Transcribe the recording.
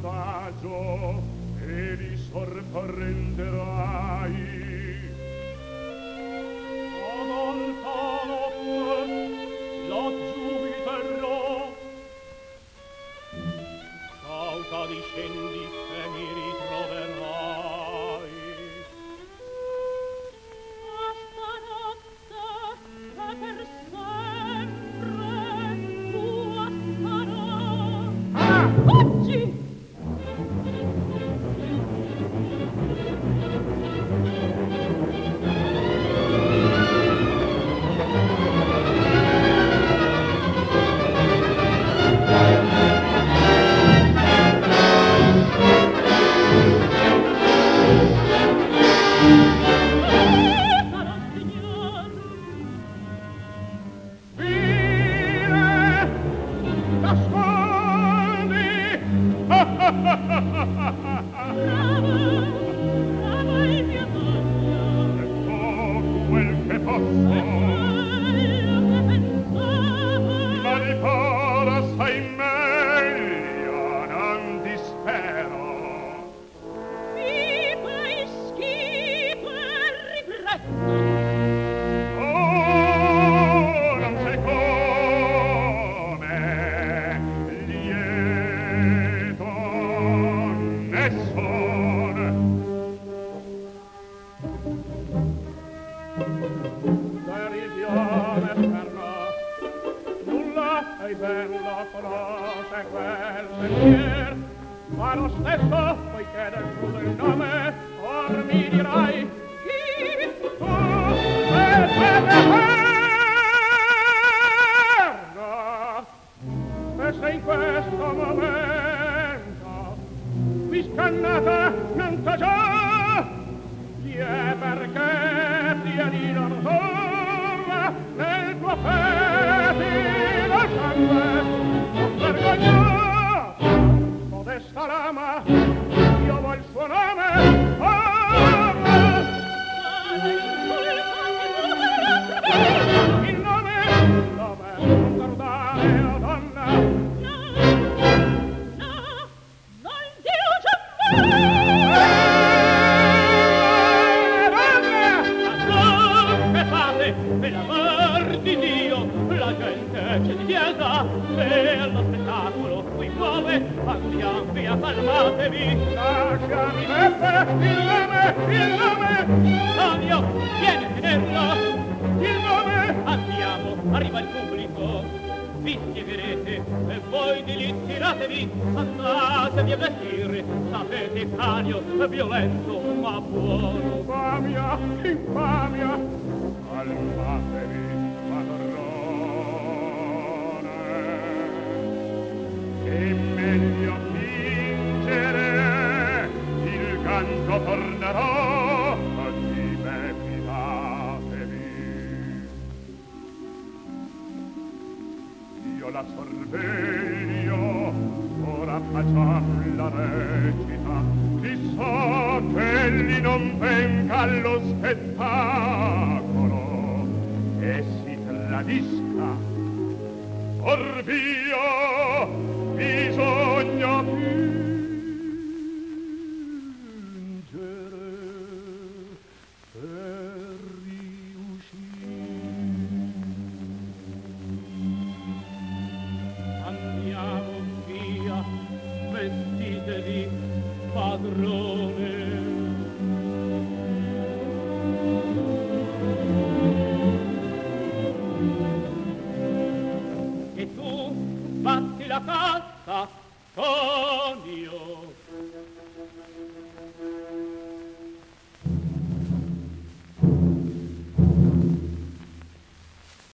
adagio e li sorprenderai. Ad alta notte laggiù vi terrò, cauta discendi e mi ritroverai. Questa notte è per sempre tua sarà. Oggi! Sarà signor. Vire, nascondi! Brava il mio donna. Ecco quel che posso, Quello che pensavo. ma di fora sai meglio, non dispero. Schipe e schipe rifletto. Oh, non sai come lieto ne son. Per il fiume esterno nulla hai ben la conosce quel sentier, ma lo stesso poiché del suo il nome or mi dirai chi tu sei eterno, e se in questo momento qui scannata non t'ho già, gli è perché sia di non sorra nel tuo fetido sangue non vergognoso modesta lama io vo il suo nome il nome dove non guardare o donna Non Dio c'è che fate per l'amor di Dio la gente c'è di chiesa per lo spettacolo qui muove andiamo via calmatevi lasciami mettere il nome Antonio vieni a tenerlo il nome andiamo arriva il pubblico vi spiegherete e voi di lì tiratevi andatevi a vestire sapete canio violento ma buono infamia calmatevi padrone è meglio fingere il canto tornerò di me fidatevi io la sorveglio ora facciam la recita chissà che egli non venga allo spettacolo e si tradisca or via bisogna fingere per riuscire andiamo via vestitevi padrone e tu batti la cassa